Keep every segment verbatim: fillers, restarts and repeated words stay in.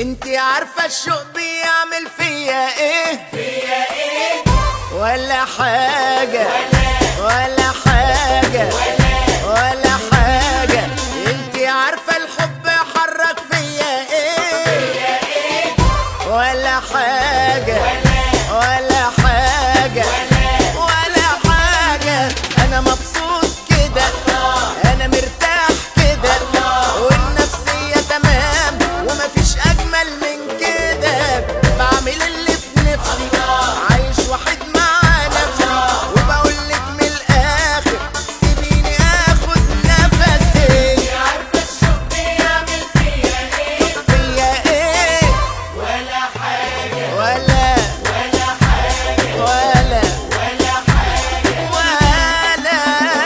انتي عارفة الشوق بيعمل فيا ايه؟ فيا ايه؟ ولا حاجة ولا حاجة ولا ولا حاجة. انتي عارفة الحب حرك فيا ايه؟ فيا ايه؟ ولا حاجة ولا ولا حاجة ولا حاجة. انا مبسوط كده، انا مرتاح كده، والنفسية تمام ومفيش اجمل من كده. بعمل اللي في نفسي، عايش وحيد مع نفسي، وبقولك من الاخر سيبيني اخد نفسي. انتي عارفة الشوق بيعمل فيا ايه؟ فيا ايه؟ ولا حاجة ولا ولا حاجة ولا ولا حاجة ولا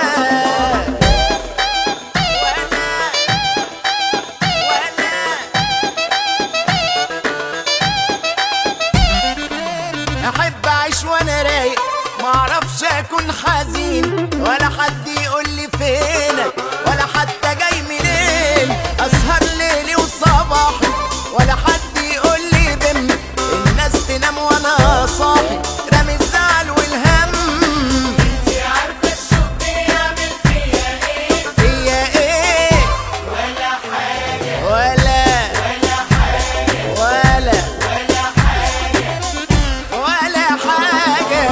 ولا احب اعيش وانا رايق، معرفش اكون حزين، ولا حد يقول لي فينك، ولا حتى جاي منين. اسهر ليلي وصباحي، ولا حد يقول لي بم. الناس تنام وانا صاحي، رامي الزعل والهم. انتي عارفة الشوق بيعمل فيا ايه؟ فيا ايه؟ ولا حاجة ولا ولا حاجة ولا ولا حاجة ولا حاجة.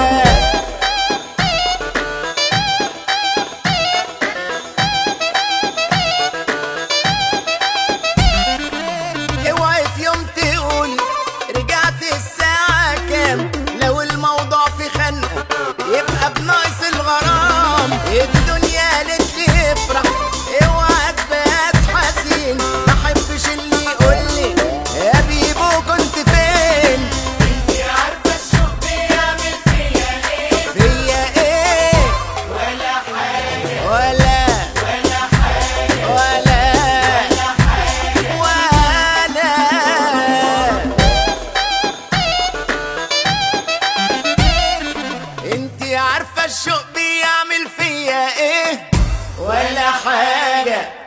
اوعي في يوم تقولي رجعت الساعة كام، لو الموضوع في خنقة يبقى بناقص الغرام. الدنيا قالت لي افرح، اوعى تبات حزين، محبش اللي يقولي يا بيبو كنت فين. انتي عارفة الشوق بيعمل فيا ايه؟ فيا ايه؟ ولا حاجة ولا ولا حاجة ولا ولا حاجة ولا انتي عارفة الشوق بيعمل فيا ايه؟ ولا حاجة